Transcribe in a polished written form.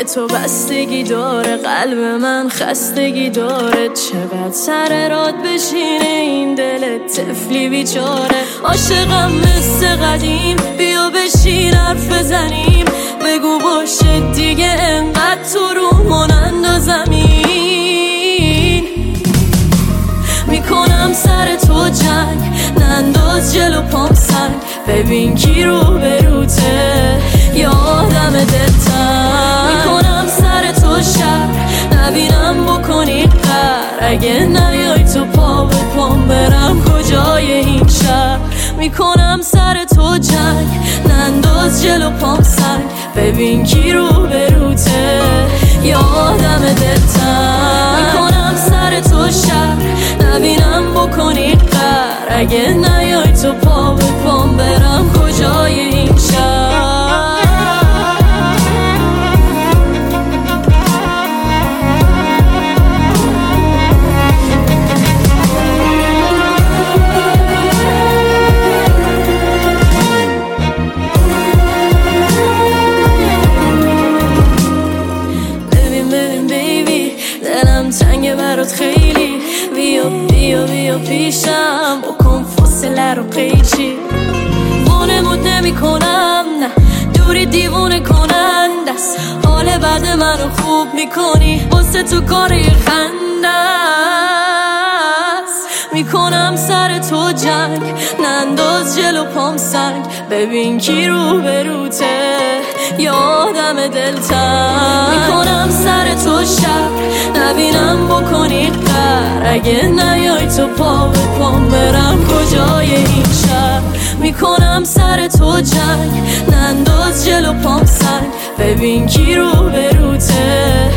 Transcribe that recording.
تو بستگی داره، قلب من خستگی داره. چقدر سر راد بشینه این دل طفلی بیچاره. عاشقم مثل قدیم، بیا بشین حرف بزنیم. بگو باشه دیگه انقدر تو رومون اندازمین. میکنم سر تو جنگ، ننداز جلو پام سنگ. ببین کی رو بروته، یادم دلتنگ. میکنم سر تو شر، نبینم بکنی قر. اگه نیای تو پا به پام برم کجای این شهر. میکنم سر تو جنگ، ننداز جلو پام سنگ. ببین کی رو بروته، یادم دلتنگ. میکنم سر تو شر، نبینم بکنی قر. اگه نیای تو پا به پام برم کجای این شهر. تنگه برات خیلی، بیا بیا بیا پیشم، بکن فاصله رو قیچی. وانمود نمی کنم، نه دوری دیوونه کنند است. حال بعد منو خوب میکنی، واسه تو کار یه خنده است. میکنم سر تو جنگ، ننداز جلو پام سنگ. ببین کی رو بروته، یادم دلتنگ. میکنم سر تو شر، نبینم بکنی قر. اگه نیای تو پا به پام برم کجای این شهر. میکنم سر تو جنگ، ننداز جلو پام سنگ. ببین کی رو بروته،